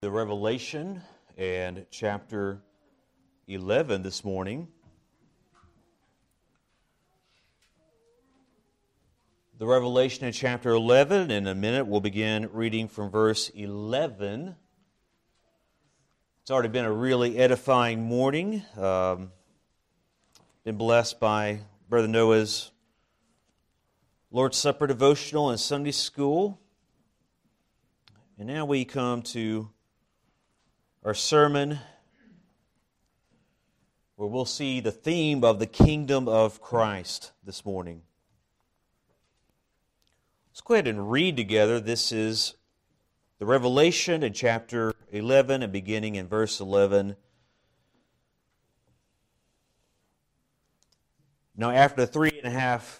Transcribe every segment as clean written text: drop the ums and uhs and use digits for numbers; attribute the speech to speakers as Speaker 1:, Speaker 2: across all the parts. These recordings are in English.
Speaker 1: The Revelation and chapter 11 this morning. The Revelation in chapter 11. In a minute, we'll begin reading from verse 11. It's already been a really edifying morning. Been blessed by Brother Noah's Lord's Supper devotional and Sunday school. And now we come to our sermon, where we'll see the theme of the kingdom of Christ this morning. Let's go ahead and read together. This is the Revelation in chapter 11 and beginning in verse 11. Now after 3.5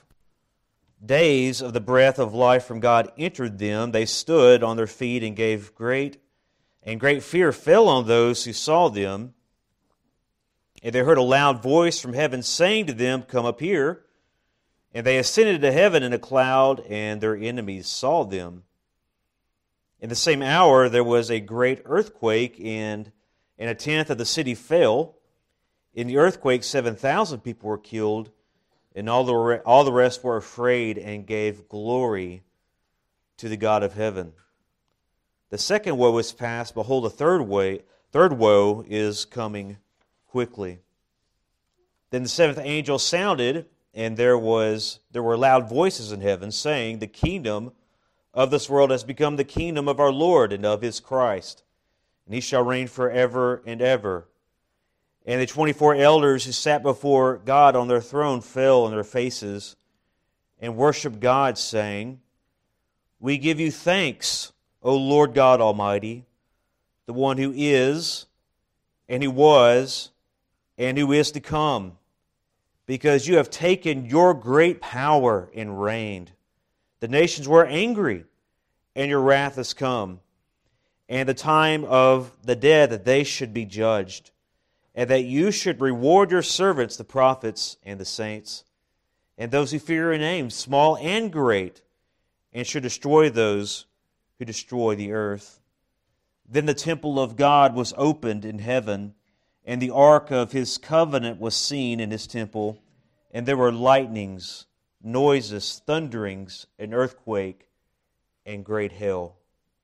Speaker 1: days of the breath of life from God entered them, they stood on their feet and great fear fell on those who saw them. And they heard a loud voice from heaven saying to them, "Come up here." And they ascended to heaven in a cloud, and their enemies saw them. In the same hour there was a great earthquake, and 1/10 of the city fell. In the earthquake 7,000 people were killed, and all the rest were afraid and gave glory to the God of heaven. The second woe is past. Behold, the third woe is coming quickly. Then the seventh angel sounded, and there were loud voices in heaven, saying, "The kingdom of this world has become the kingdom of our Lord and of His Christ, and He shall reign forever and ever." And the 24 elders who sat before God on their throne fell on their faces and worshiped God, saying, "We give you thanks, O Lord God Almighty, the one who is, and who was, and who is to come, because you have taken your great power and reigned. The nations were angry, and your wrath has come, and the time of the dead that they should be judged, and that you should reward your servants, the prophets and the saints, and those who fear your name, small and great, and should destroy those who destroy the earth." Then the temple of God was opened in heaven, and the ark of His covenant was seen in His temple, and there were lightnings, noises, thunderings, an earthquake, and great hail.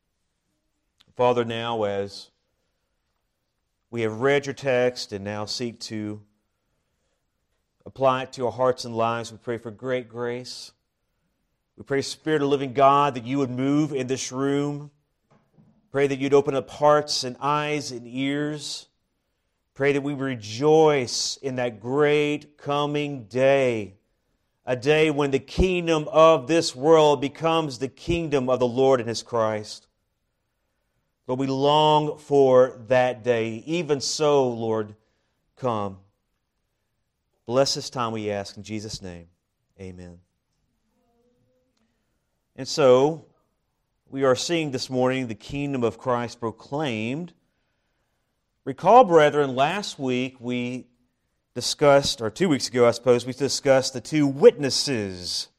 Speaker 1: Father, now as we have read your text and now seek to apply it to our hearts and lives, we pray for great grace. We pray, Spirit of the living God, that you would move in this room. Pray that you'd open up hearts and eyes and ears. Pray that we rejoice in that great coming day, a day when the kingdom of this world becomes the kingdom of the Lord and His Christ. Lord, we long for that day. Even so, Lord, come. Bless this time, we ask in Jesus' name. Amen. And so, we are seeing this morning the kingdom of Christ proclaimed. Recall, brethren, last week we discussed, or 2 weeks ago I suppose, we discussed the two witnesses.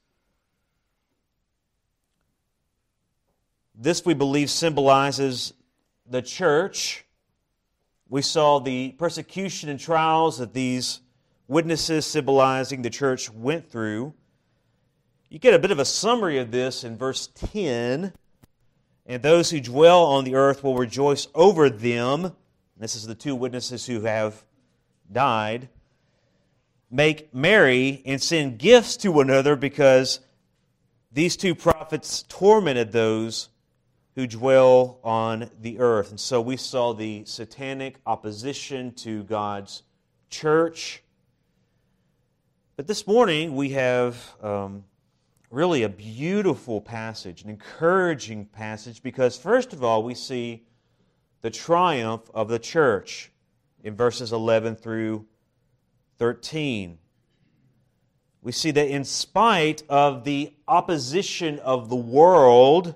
Speaker 1: This, we believe, symbolizes the church. We saw the persecution and trials that these witnesses symbolizing the church went through. You get a bit of a summary of this in verse 10. "And those who dwell on the earth will rejoice over them." This is the two witnesses who have died. "Make merry and send gifts to one another, because these two prophets tormented those who dwell on the earth." And so we saw the satanic opposition to God's church. But this morning we have really a beautiful passage, an encouraging passage, because first of all we see the triumph of the church in verses 11 through 13. We see that in spite of the opposition of the world,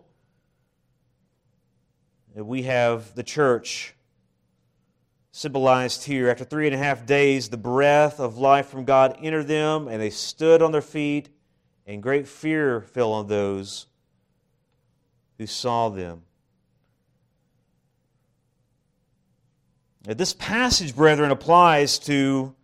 Speaker 1: we have the church symbolized here. After 3.5 days, the breath of life from God entered them, and they stood on their feet, and great fear fell on those who saw them. Now, this passage, brethren, applies to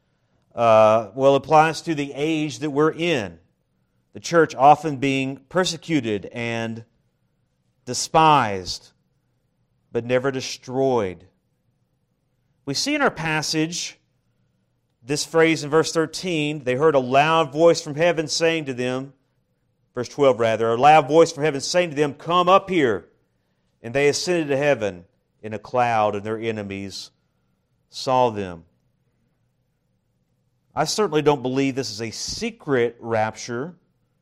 Speaker 1: the age that we're in. The church often being persecuted and despised, but never destroyed. We see in our passage this phrase in verse 13, they heard a loud voice from heaven saying to them, verse 12 rather, a loud voice from heaven saying to them, "Come up here." And they ascended to heaven in a cloud, and their enemies saw them. I certainly don't believe this is a secret rapture.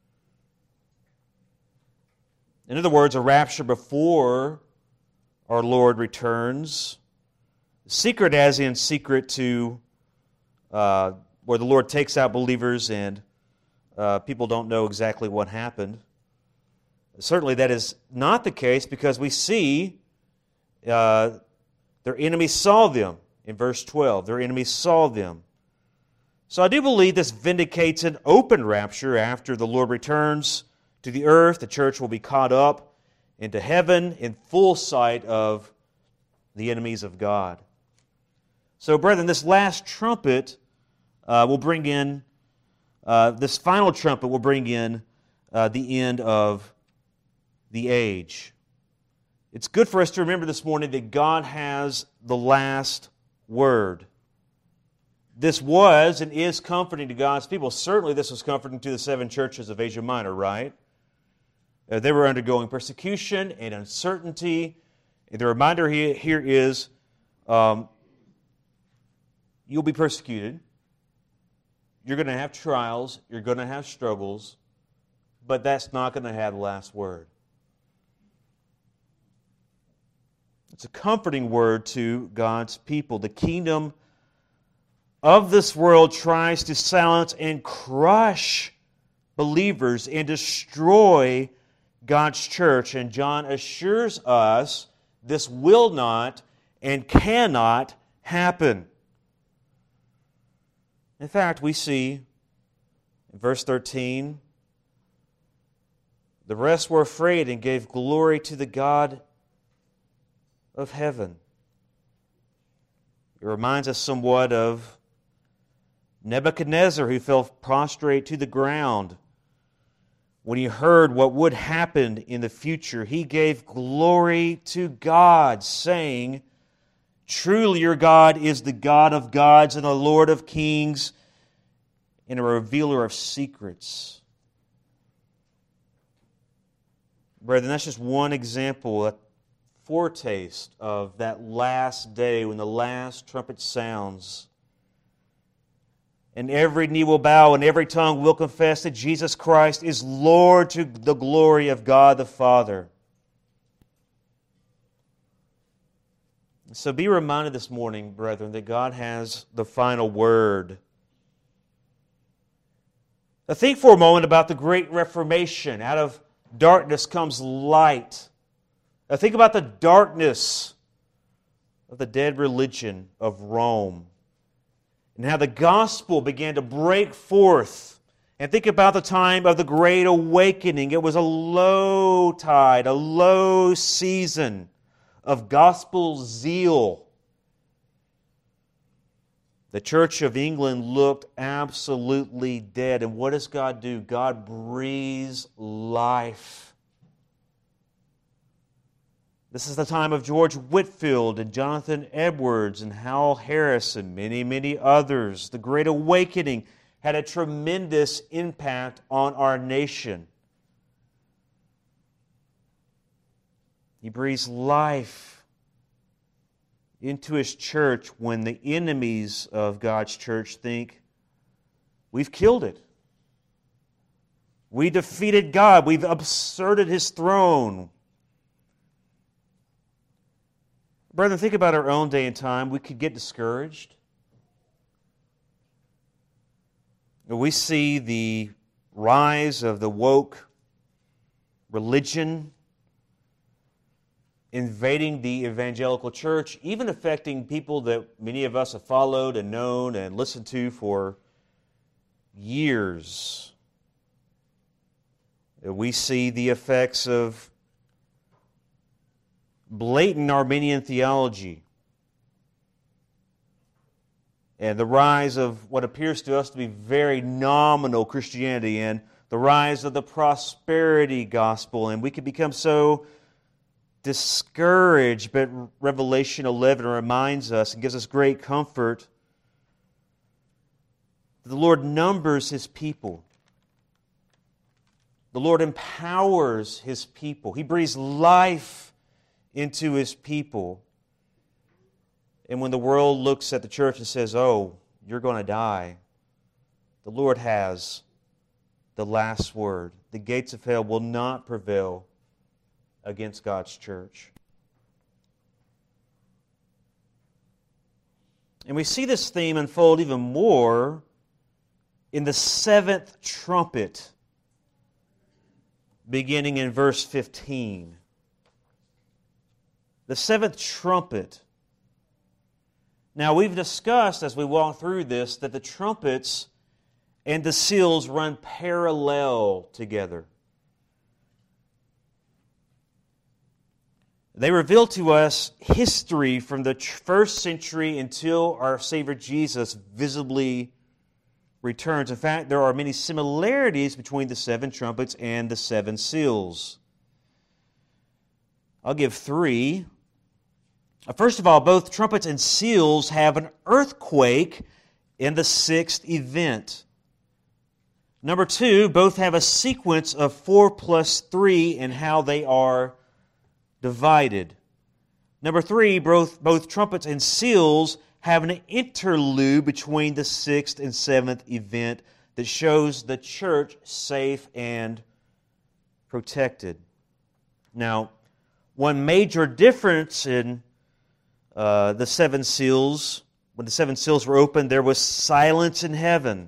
Speaker 1: In other words, a rapture before our Lord returns. Secret as in secret to where the Lord takes out believers and people don't know exactly what happened. Certainly that is not the case because we see their enemies saw them in verse 12. Their enemies saw them. So I do believe this vindicates an open rapture after the Lord returns to the earth. The church will be caught up into heaven in full sight of the enemies of God. So, brethren, this last trumpet will bring in, this final trumpet will bring in the end of the age. It's good for us to remember this morning that God has the last word. This was and is comforting to God's people. Certainly this was comforting to the 7 churches of Asia Minor, right? They were undergoing persecution and uncertainty. And the reminder here is, you'll be persecuted. You're going to have trials. You're going to have struggles. But that's not going to have the last word. It's a comforting word to God's people. The kingdom of this world tries to silence and crush believers and destroy God's church. And John assures us this will not and cannot happen. In fact, we see in verse 13, the rest were afraid and gave glory to the God of heaven. It reminds us somewhat of Nebuchadnezzar, who fell prostrate to the ground when he heard what would happen in the future. He gave glory to God, saying, "Truly your God is the God of gods and the Lord of kings and a revealer of secrets." Brethren, that's just one example, a foretaste of that last day when the last trumpet sounds. And every knee will bow and every tongue will confess that Jesus Christ is Lord to the glory of God the Father. So be reminded this morning, brethren, that God has the final word. Now think for a moment about the Great Reformation. Out of darkness comes light. Now think about the darkness of the dead religion of Rome and how the gospel began to break forth. And think about the time of the Great Awakening. It was a low tide, a low season of gospel zeal. The Church of England looked absolutely dead. And what does God do? God breathes life. This is the time of George Whitefield and Jonathan Edwards and Howell Harris and many, many others. The Great Awakening had a tremendous impact on our nation. He breathes life into His church when the enemies of God's church think, we've killed it. We defeated God. We've usurped His throne. Brethren, think about our own day and time. We could get discouraged. We see the rise of the woke religion invading the evangelical church, even affecting people that many of us have followed and known and listened to for years. We see the effects of blatant Arminian theology and the rise of what appears to us to be very nominal Christianity, and the rise of the prosperity gospel, and we can become so discouraged, but Revelation 11 reminds us and gives us great comfort that the Lord numbers His people. The Lord empowers His people. He breathes life into His people. And when the world looks at the church and says, "Oh, you're going to die," the Lord has the last word. The gates of hell will not prevail against God's church. And we see this theme unfold even more in the seventh trumpet, beginning in verse 15. The seventh trumpet. Now, we've discussed as we walk through this that the trumpets and the seals run parallel together. They reveal to us history from the first century until our Savior Jesus visibly returns. In fact, there are many similarities between the seven trumpets and the seven seals. I'll give three. First of all, both trumpets and seals have an earthquake in the sixth event. Number two, both have a sequence of 4 plus 3 and how they are divided. Number three, both trumpets and seals have an interlude between the sixth and seventh event that shows the church safe and protected. Now, one major difference in the seven seals, when the seven seals were opened, there was silence in heaven.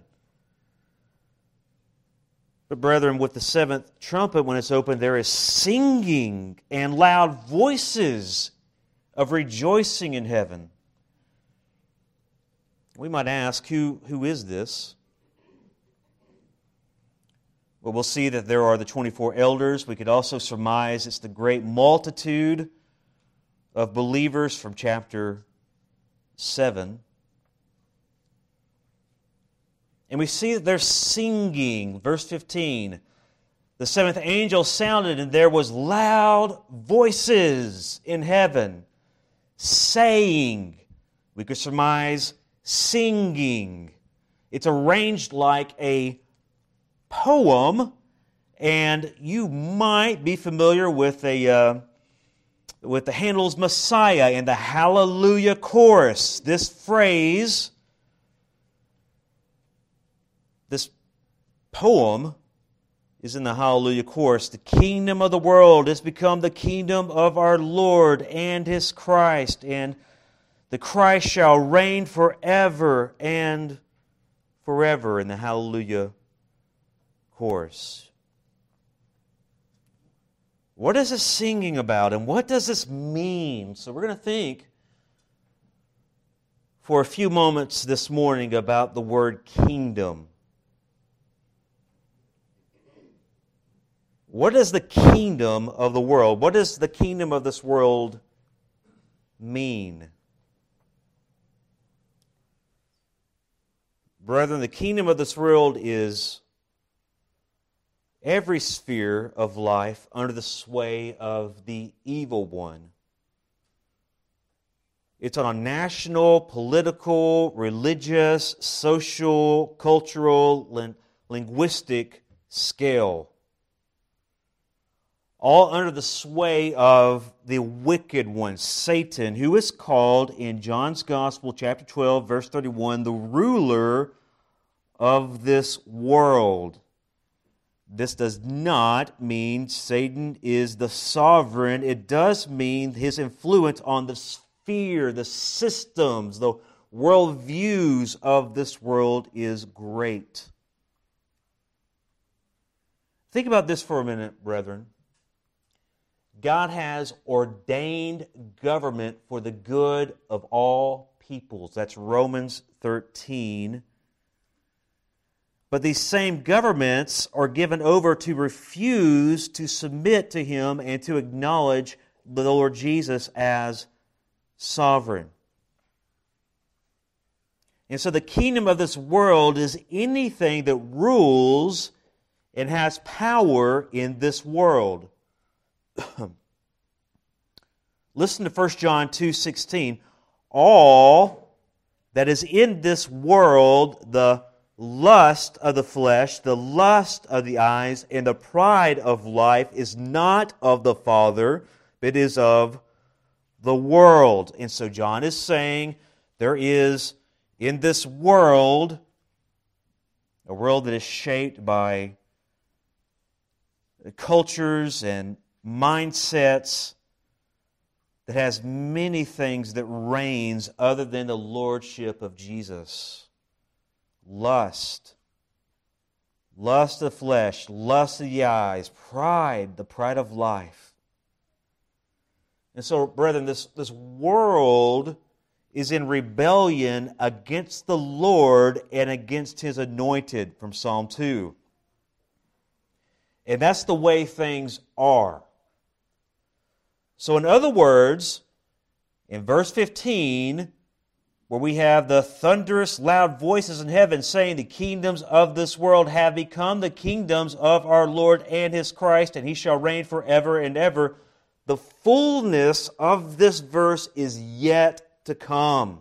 Speaker 1: But brethren, with the seventh trumpet, when it's opened, there is singing and loud voices of rejoicing in heaven. We might ask, who is this? Well, we'll see that there are the 24 elders. We could also surmise it's the great multitude of believers from chapter 7. And we see that they're singing. Verse 15, the seventh angel sounded, and there was loud voices in heaven, saying, we could surmise singing. It's arranged like a poem, and you might be familiar with the Handel's Messiah and the Hallelujah chorus. This phrase, this poem, is in the Hallelujah chorus. The kingdom of the world has become the kingdom of our Lord and His Christ, and the Christ shall reign forever and forever, in the Hallelujah chorus. What is this singing about, and what does this mean? So we're going to think for a few moments this morning about the word kingdom. What is the kingdom of the world? What does the kingdom of this world mean? Brethren, the kingdom of this world is every sphere of life under the sway of the evil one. It's on a national, political, religious, social, cultural, linguistic scale. All under the sway of the wicked one, Satan, who is called in John's Gospel, chapter 12, verse 31, the ruler of this world. This does not mean Satan is the sovereign. It does mean his influence on the sphere, the systems, the worldviews of this world is great. Think about this for a minute, brethren. God has ordained government for the good of all peoples. That's Romans 13. But these same governments are given over to refuse to submit to Him and to acknowledge the Lord Jesus as sovereign. And so the kingdom of this world is anything that rules and has power in this world. Listen to 1 John 2:16. All that is in this world, the lust of the flesh, the lust of the eyes, and the pride of life is not of the Father, but is of the world. And so John is saying there is in this world, a world that is shaped by cultures and mindsets, that has many things that reigns other than the lordship of Jesus. Lust of the flesh, lust of the eyes, pride, the pride of life. And so, brethren, this world is in rebellion against the Lord and against His anointed, from Psalm 2. And that's the way things are. So in other words, in verse 15, where we have the thunderous loud voices in heaven saying the kingdoms of this world have become the kingdoms of our Lord and His Christ, and He shall reign forever and ever, the fullness of this verse is yet to come.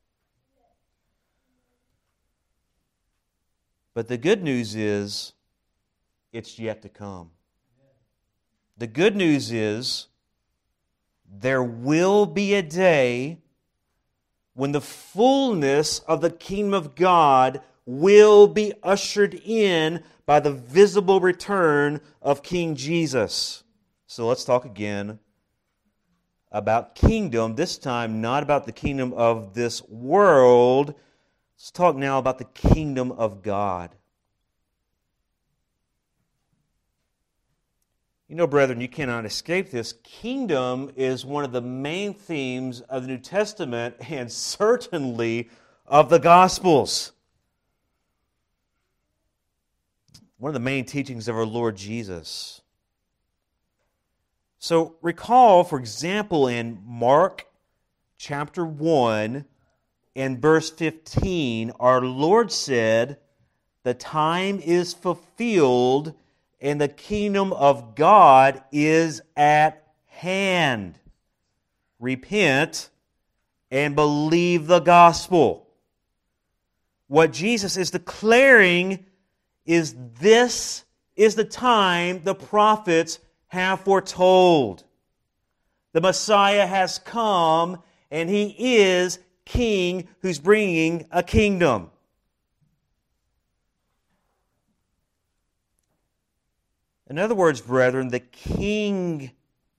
Speaker 1: But the good news is, it's yet to come. The good news is, there will be a day when the fullness of the kingdom of God will be ushered in by the visible return of King Jesus. So let's talk again about kingdom, this time not about the kingdom of this world. Let's talk now about the kingdom of God. You know, brethren, you cannot escape this. Kingdom is one of the main themes of the New Testament and certainly of the Gospels. One of the main teachings of our Lord Jesus. So recall, for example, in Mark chapter 1 and verse 15, our Lord said, "The time is fulfilled and the kingdom of God is at hand. Repent and believe the gospel." What Jesus is declaring is this is the time the prophets have foretold. The Messiah has come, and He is King who's bringing a kingdom. In other words, brethren, the kingship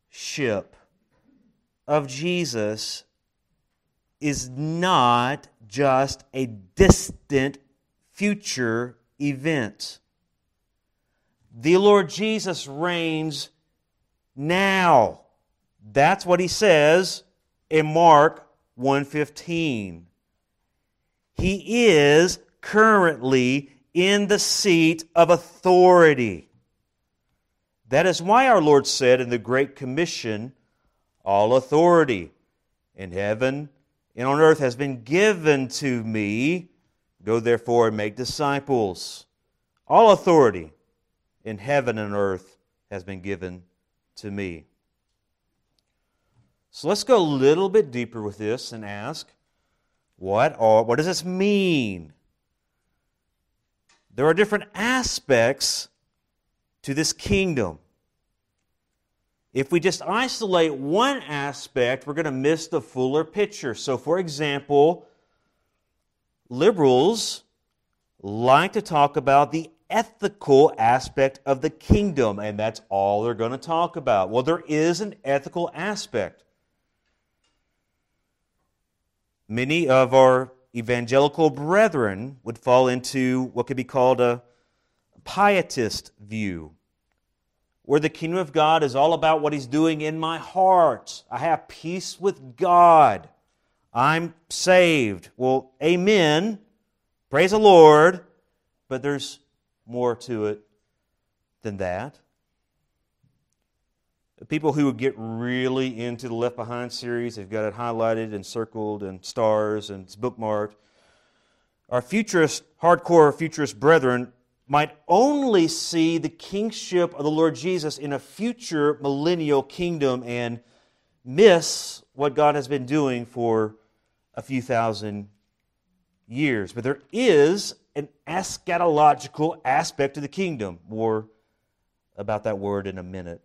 Speaker 1: of Jesus is not just a distant future event. The Lord Jesus reigns now. That's what He says in Mark 1:15. He is currently in the seat of authority. That is why our Lord said in the Great Commission, "All authority in heaven and on earth has been given to me. Go therefore and make disciples." All authority in heaven and earth has been given to me. So let's go a little bit deeper with this and ask, what does this mean? There are different aspects to this kingdom. If we just isolate one aspect, we're going to miss the fuller picture. So, for example, liberals like to talk about the ethical aspect of the kingdom, and that's all they're going to talk about. Well, there is an ethical aspect. Many of our evangelical brethren would fall into what could be called a pietist view, where the kingdom of God is all about what He's doing in my heart. I have peace with God. I'm saved. Well, amen. Praise the Lord. But there's more to it than that. People who would get really into the Left Behind series, they've got it highlighted and circled and stars and it's bookmarked. our futurist, hardcore futurist brethren might only see the kingship of the Lord Jesus in a future millennial kingdom and miss what God has been doing for a few thousand years. But there is an eschatological aspect to the kingdom. More about that word in a minute.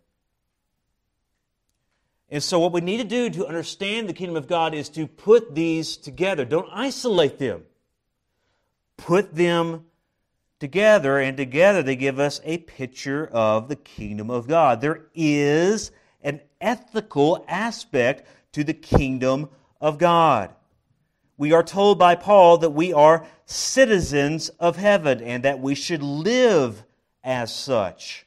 Speaker 1: And so what we need to do to understand the kingdom of God is to put these together. Don't isolate them. Put them together, and together they give us a picture of the kingdom of God. There is an ethical aspect to the kingdom of God. We are told by Paul that we are citizens of heaven and that we should live as such.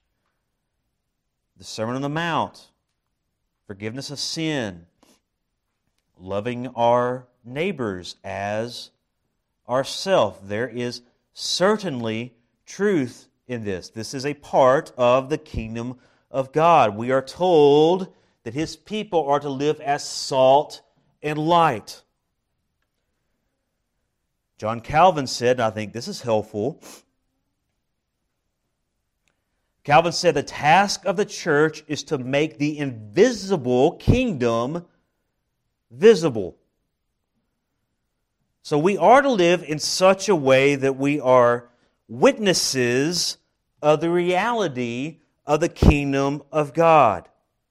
Speaker 1: The Sermon on the Mount, forgiveness of sin, loving our neighbors as ourselves. There is certainly truth in this. This is a part of the kingdom of God. We are told that His people are to live as salt and light. John Calvin said, and I think this is helpful, Calvin said the task of the church is to make the invisible kingdom visible. So we are to live in such a way that we are witnesses of the reality of the kingdom of God.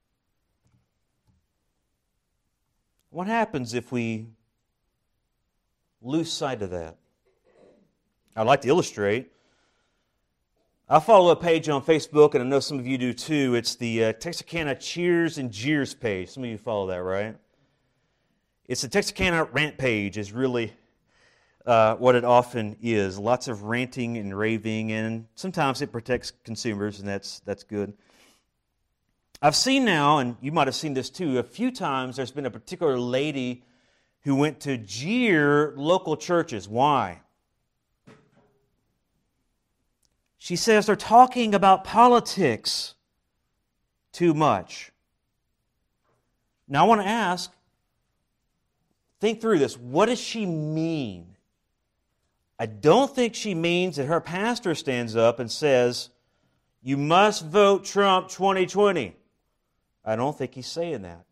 Speaker 1: What happens if we lose sight of that? I'd like to illustrate. I follow a page on Facebook, and I know some of you do too. It's the Texarkana Cheers and Jeers page. Some of you follow that, right? It's the Texarkana rant page is really what it often is. Lots of ranting and raving, and sometimes it protects consumers, and that's good. I've seen now, and you might have seen this too, a few times there's been a particular lady who went to jeer local churches. Why? She says they're talking about politics too much. Now I want to ask, think through this. What does she mean? I don't think she means that her pastor stands up and says, "You must vote Trump 2020. I don't think he's saying that.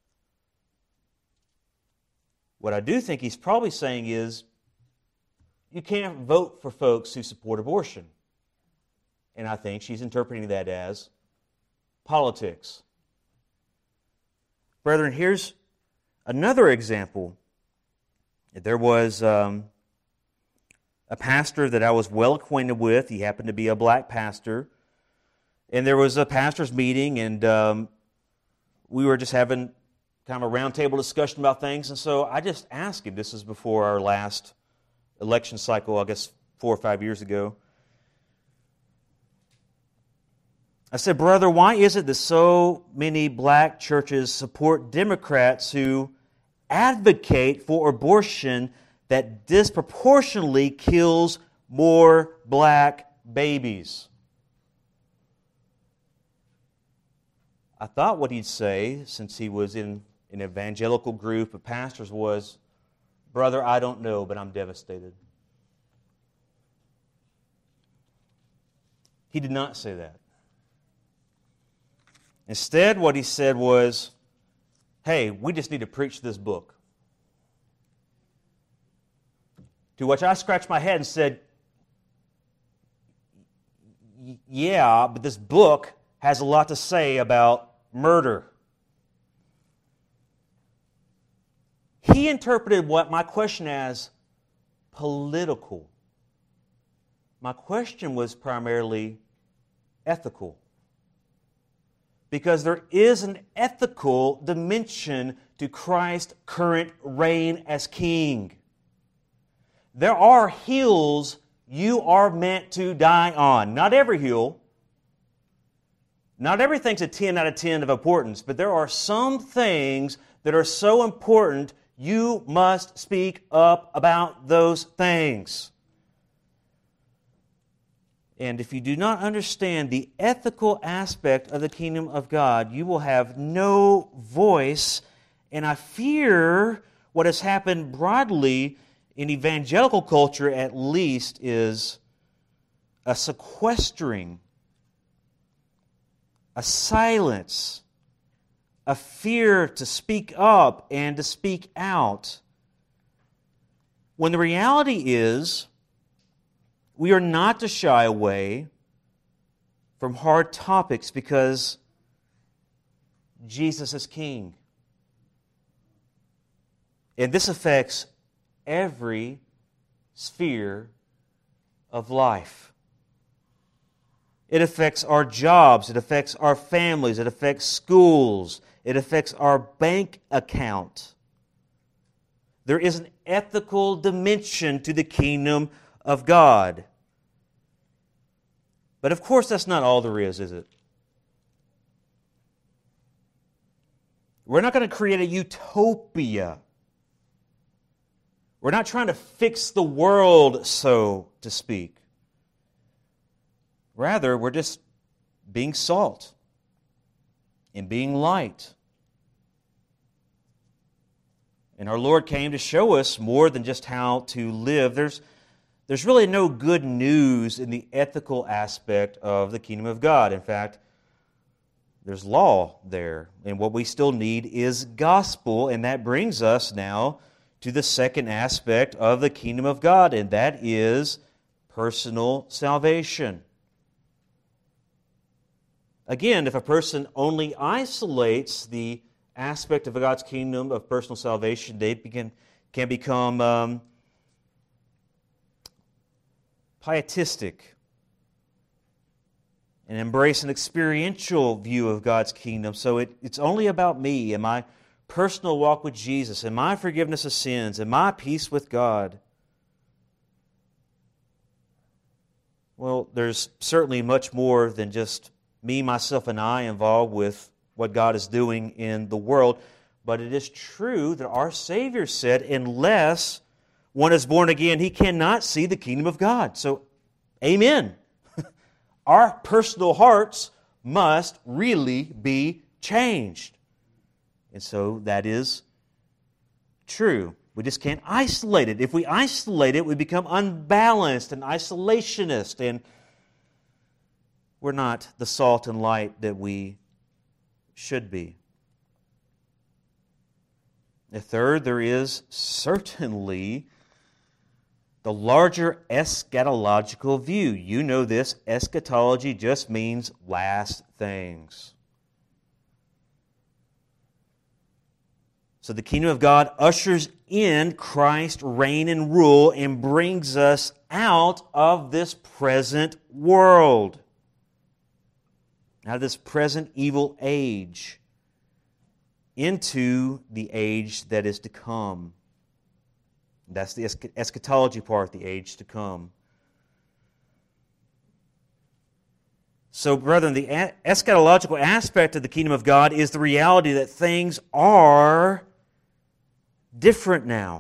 Speaker 1: What I do think he's probably saying is, you can't vote for folks who support abortion. And I think she's interpreting that as politics. Brethren, here's another example. There was a pastor that I was well acquainted with. He happened to be a black pastor. And there was a pastor's meeting, and we were just having kind of a roundtable discussion about things. And so I just asked him, this is before our last election cycle, I guess 4 or 5 years ago. I said, "Brother, why is it that so many black churches support Democrats who advocate for abortion that disproportionately kills more black babies?" I thought what he'd say, since he was in an evangelical group of pastors, was, "Brother, I don't know, but I'm devastated." He did not say that. Instead, what he said was, "Hey, we just need to preach this book." To which I scratched my head and said, "Yeah, but this book has a lot to say about murder." He interpreted what my question as political. My question was primarily ethical. Because there is an ethical dimension to Christ's current reign as king. There are hills you are meant to die on. Not every hill. Not everything's a 10 out of 10 of importance, but there are some things that are so important you must speak up about those things. And if you do not understand the ethical aspect of the kingdom of God, you will have no voice. And I fear what has happened broadly in evangelical culture at least, is a sequestering, a silence, a fear to speak up and to speak out. When the reality is, we are not to shy away from hard topics because Jesus is King. And this affects every sphere of life. It affects our jobs, it affects our families, it affects schools, it affects our bank account. There is an ethical dimension to the kingdom of God. But of course, that's not all there is it? We're not going to create a utopia. We're not trying to fix the world, so to speak. Rather, we're just being salt and being light. And our Lord came to show us more than just how to live. There's really no good news in the ethical aspect of the kingdom of God. In fact, there's law there. And what we still need is gospel. And that brings us now to the second aspect of the kingdom of God, and that is personal salvation. Again, if a person only isolates the aspect of God's kingdom of personal salvation, they can become pietistic and embrace an experiential view of God's kingdom. So it's only about me and my personal walk with Jesus and my forgiveness of sins and my peace with God. Well, there's certainly much more than just me, myself, and I involved with what God is doing in the world. But it is true that our Savior said, unless one is born again, he cannot see the kingdom of God. So, amen. Our personal hearts must really be changed. And so that is true. We just can't isolate it. If we isolate it, we become unbalanced and isolationist, and we're not the salt and light that we should be. The third, there is certainly the larger eschatological view. You know this, eschatology just means last things. So the kingdom of God ushers in Christ's reign and rule and brings us out of this present world, out of this present evil age, into the age that is to come. That's the eschatology part, the age to come. So, brethren, the eschatological aspect of the kingdom of God is the reality that things are different now.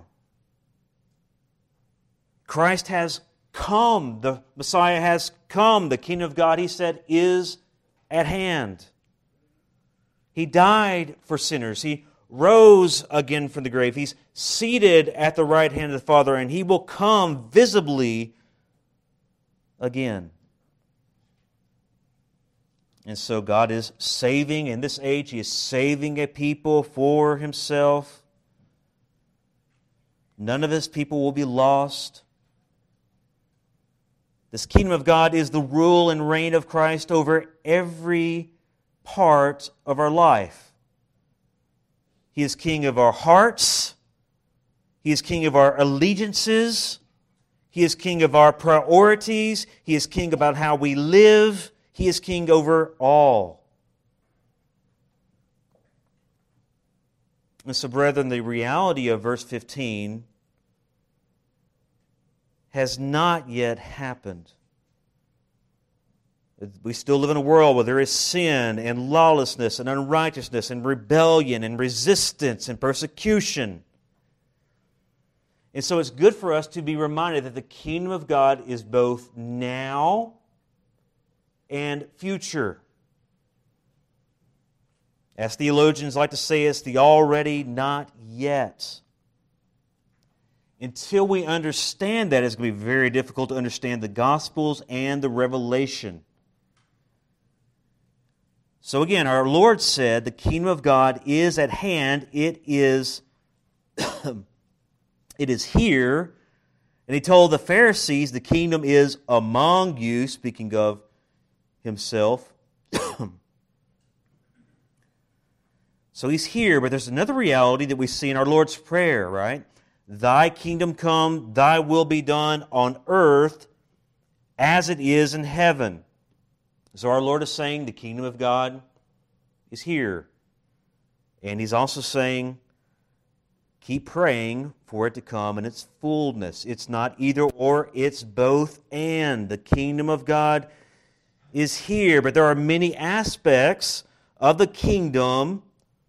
Speaker 1: Christ has come. The Messiah has come. The kingdom of God, he said, is at hand. He died for sinners. He rose again from the grave. He's seated at the right hand of the Father, and he will come visibly again. And so God is saving, in this age, he is saving a people for himself. None of his people will be lost. This kingdom of God is the rule and reign of Christ over every part of our life. He is king of our hearts. He is king of our allegiances. He is king of our priorities. He is king about how we live. He is king over all. And so, brethren, the reality of verse 15 has not yet happened. We still live in a world where there is sin and lawlessness and unrighteousness and rebellion and resistance and persecution. And so it's good for us to be reminded that the kingdom of God is both now and future. As theologians like to say, it's the already not yet. until we understand that, it's going to be very difficult to understand the Gospels and the Revelation. So again, our Lord said the kingdom of God is at hand. It is, it is here. And He told the Pharisees the kingdom is among you, speaking of Himself. So He's here, but there's another reality that we see in our Lord's Prayer, right? Thy kingdom come, Thy will be done on earth as it is in heaven. So our Lord is saying the kingdom of God is here. And He's also saying, keep praying for it to come in its fullness. It's not either or, it's both and. The kingdom of God is here, but there are many aspects of the kingdom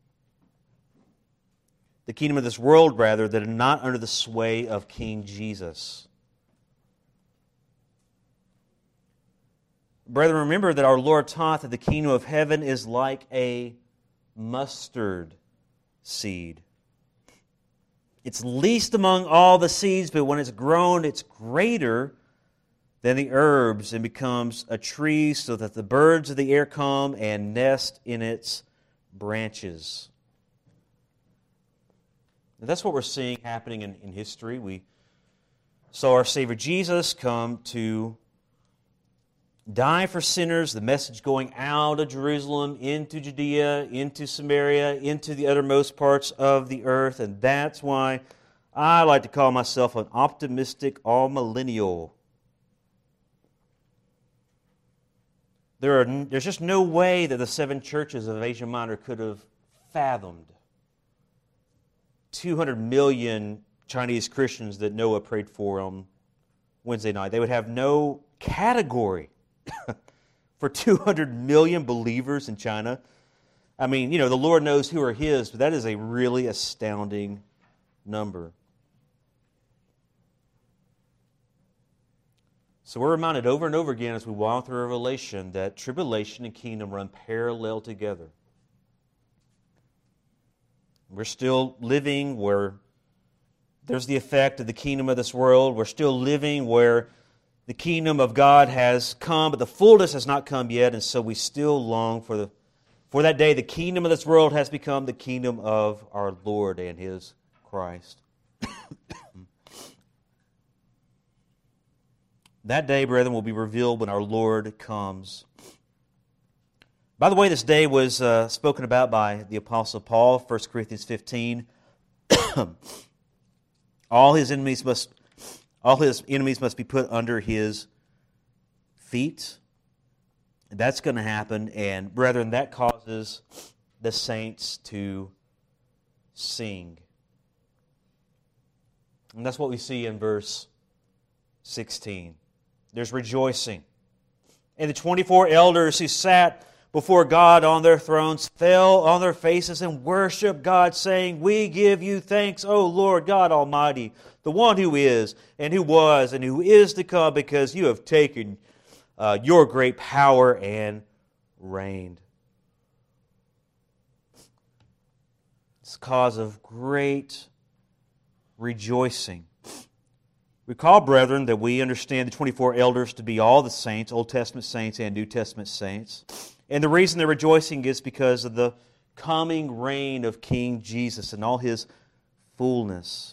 Speaker 1: of this world, rather, that are not under the sway of King Jesus. Brethren, remember that our Lord taught that the kingdom of heaven is like a mustard seed. It's least among all the seeds, but when it's grown, it's greater than the herbs and becomes a tree so that the birds of the air come and nest in its branches. Now, that's what we're seeing happening in history. We saw our Savior Jesus come to die for sinners, the message going out of Jerusalem into Judea, into Samaria, into the uttermost parts of the earth, and that's why I like to call myself an optimistic all-millennial. There's just no way that the seven churches of Asia Minor could have fathomed 200 million Chinese Christians that Noah prayed for on Wednesday night. They would have no category for 200 million believers in China. I mean, the Lord knows who are His, but that is a really astounding number. So we're reminded over and over again as we walk through Revelation that tribulation and kingdom run parallel together. We're still living where there's the effect of the kingdom of this world. We're still living where the kingdom of God has come, but the fullness has not come yet, and so we still long for that day. The kingdom of this world has become the kingdom of our Lord and His Christ. That day, brethren, will be revealed when our Lord comes. By the way, this day was spoken about by the Apostle Paul, 1 Corinthians 15. All his enemies must be put under his feet. That's going to happen, and brethren, that causes the saints to sing. And that's what we see in verse 16. There's rejoicing. And the 24 elders who sat before God on their thrones fell on their faces and worshiped God, saying, We give you thanks, O Lord God Almighty, the one who is, and who was, and who is to come, because you have taken your great power and reigned. It's a cause of great rejoicing. Recall, brethren, that we understand the 24 elders to be all the saints, Old Testament saints and New Testament saints. And the reason they're rejoicing is because of the coming reign of King Jesus and all His fullness.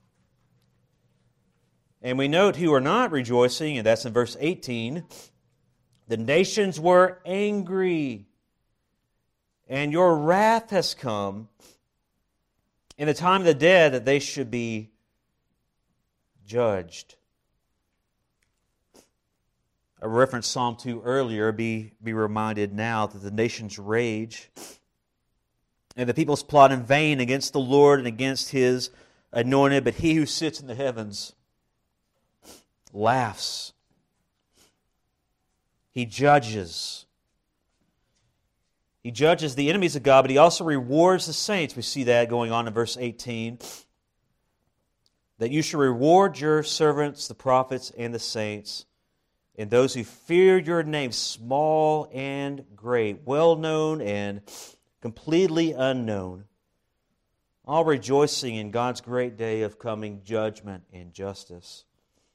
Speaker 1: And we note who are not rejoicing, and that's in verse 18. The nations were angry, and your wrath has come in the time of the dead that they should be judged. I referenced Psalm 2 earlier. Be reminded now that the nations rage and the peoples plot in vain against the Lord and against His anointed, but He who sits in the heavens laughs. He judges. He judges the enemies of God, but He also rewards the saints. We see that going on in verse 18. That you should reward your servants, the prophets and the saints, and those who fear your name, small and great, well-known and completely unknown. all rejoicing in God's great day of coming judgment and justice.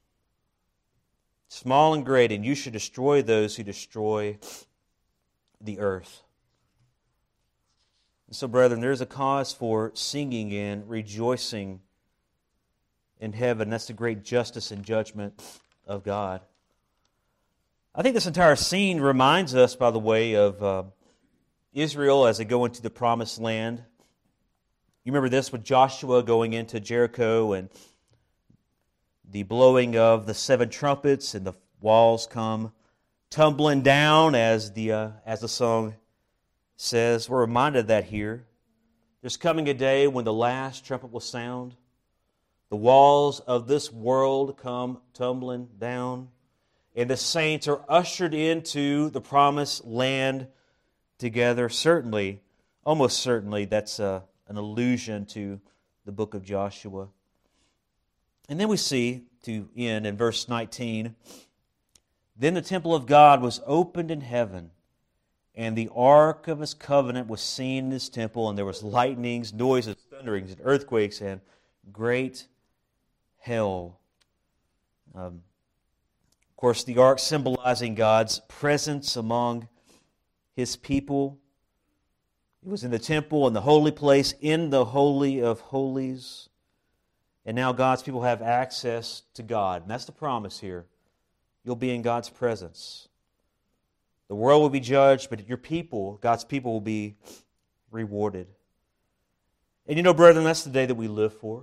Speaker 1: Small and great, and you should destroy those who destroy the earth. And so, brethren, there's a cause for singing and rejoicing in heaven. That's the great justice and judgment of God. I think this entire scene reminds us, by the way, of Israel as they go into the promised land. You remember this with Joshua going into Jericho and the blowing of the 7 trumpets and the walls come tumbling down as the song says. We're reminded of that here. There's coming a day when the last trumpet will sound. The walls of this world come tumbling down, and the saints are ushered into the promised land together. Certainly, almost certainly, that's an allusion to the book of Joshua. And then we see, to end in verse 19, then the temple of God was opened in heaven, and the ark of His covenant was seen in His temple, and there was lightnings, noises, thunderings, and earthquakes, and great hail. Of course, the ark symbolizing God's presence among His people. It was in the temple, in the holy place, in the Holy of Holies. And now God's people have access to God. And that's the promise here. You'll be in God's presence. The world will be judged, but your people, God's people, will be rewarded. And you know, brethren, that's the day that we live for.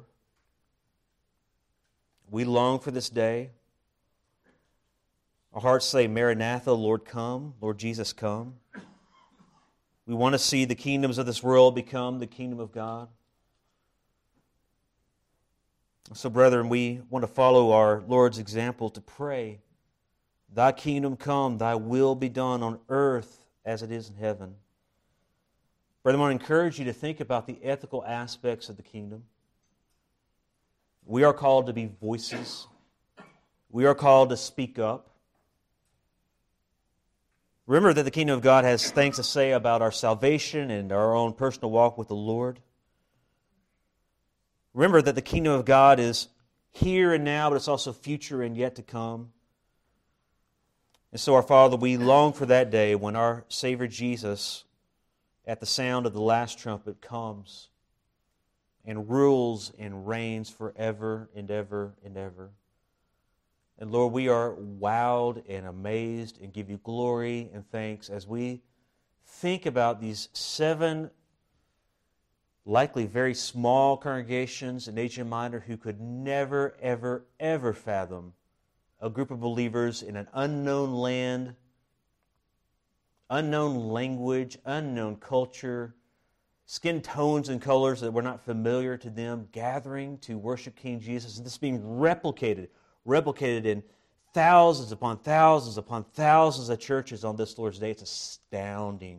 Speaker 1: We long for this day. Our hearts say, Maranatha, Lord come, Lord Jesus come. We want to see the kingdoms of this world become the kingdom of God. So, brethren, we want to follow our Lord's example to pray, Thy kingdom come, Thy will be done on earth as it is in heaven. Brethren, I want to encourage you to think about the ethical aspects of the kingdom. We are called to be voices. We are called to speak up. Remember that the kingdom of God has things to say about our salvation and our own personal walk with the Lord. Remember that the kingdom of God is here and now, but it's also future and yet to come. And so, our Father, we long for that day when our Savior Jesus, at the sound of the last trumpet, comes and rules and reigns forever and ever and ever. And Lord, we are wowed and amazed and give you glory and thanks as we think about these 7 likely very small congregations in Asia Minor who could never, ever, ever fathom a group of believers in an unknown land, unknown language, unknown culture, skin tones and colors that were not familiar to them, gathering to worship King Jesus, and this being replicated in thousands upon thousands upon thousands of churches on this Lord's Day. It's astounding.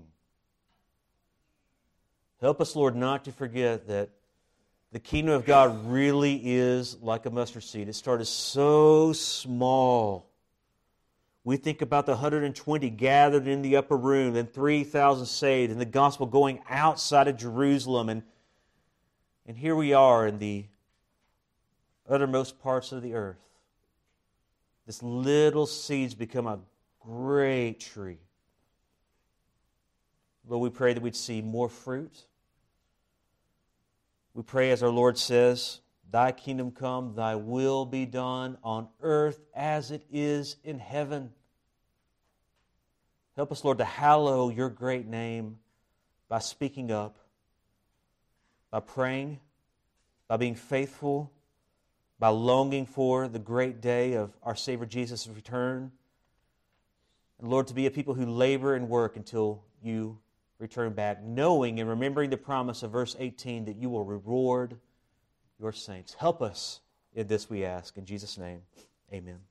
Speaker 1: Help us, Lord, not to forget that the kingdom of God really is like a mustard seed. It started so small. We think about the 120 gathered in the upper room, then 3,000 saved, and the gospel going outside of Jerusalem. And here we are in the uttermost parts of the earth. This little seed's become a great tree. Lord, we pray that we'd see more fruit. We pray, as our Lord says, Thy kingdom come, Thy will be done on earth as it is in heaven. Help us, Lord, to hallow Your great name by speaking up, by praying, by being faithful, by longing for the great day of our Savior Jesus' return. And Lord, to be a people who labor and work until You return back, knowing and remembering the promise of verse 18 that You will reward Your saints. Help us in this, we ask. In Jesus' name, amen.